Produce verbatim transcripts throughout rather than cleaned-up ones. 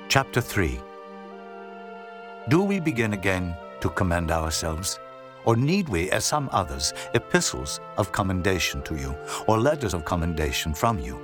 Chapter three. Do we begin again to commend ourselves? Or need we, as some others, epistles of commendation to you, or letters of commendation from you?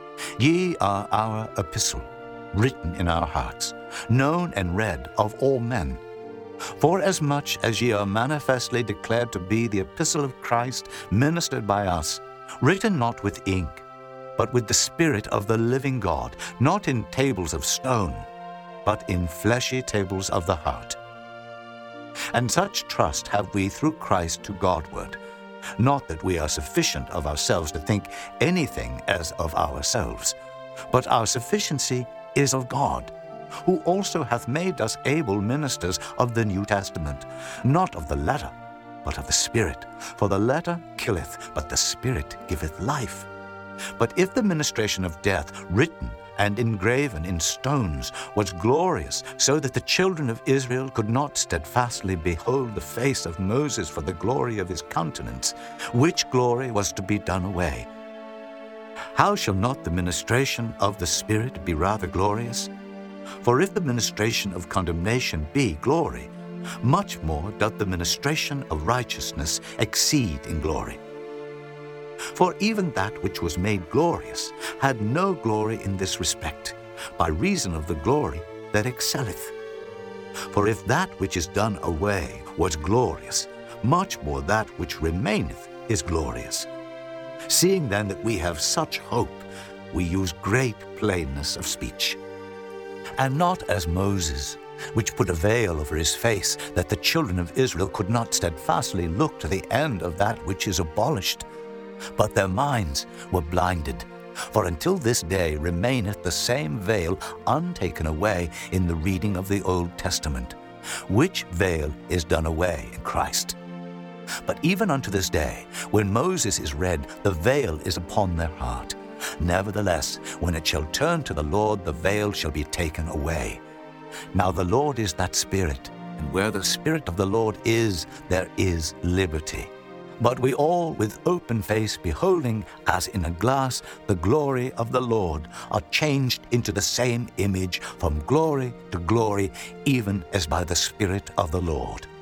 Ye are our epistle, written in our hearts, known and read of all men. Forasmuch as ye are manifestly declared to be the epistle of Christ, ministered by us, written not with ink, but with the Spirit of the living God, not in tables of stone, but in fleshy tables of the heart. And such trust have we through Christ to Godward, not that we are sufficient of ourselves to think anything as of ourselves, but our sufficiency is of God, who also hath made us able ministers of the New Testament, not of the letter, but of the Spirit. For the letter killeth, but the Spirit giveth life. But if the ministration of death, written and engraven in stones, was glorious, so that the children of Israel could not steadfastly behold the face of Moses for the glory of his countenance, which glory was to be done away, how shall not the ministration of the Spirit be rather glorious? For if the ministration of condemnation be glory, much more doth the ministration of righteousness exceed in glory. For even that which was made glorious had no glory in this respect, by reason of the glory that excelleth. For if that which is done away was glorious, much more that which remaineth is glorious. Seeing then that we have such hope, we use great plainness of speech. And not as Moses, which put a veil over his face, that the children of Israel could not steadfastly look to the end of that which is abolished. But their minds were blinded. For until this day remaineth the same veil untaken away in the reading of the Old Testament, which veil is done away in Christ. But even unto this day, when Moses is read, the veil is upon their heart. Nevertheless, when it shall turn to the Lord, the veil shall be taken away. Now the Lord is that Spirit, and where the Spirit of the Lord is, there is liberty. But we all, with open face, beholding as in a glass the glory of the Lord, are changed into the same image from glory to glory, even as by the Spirit of the Lord.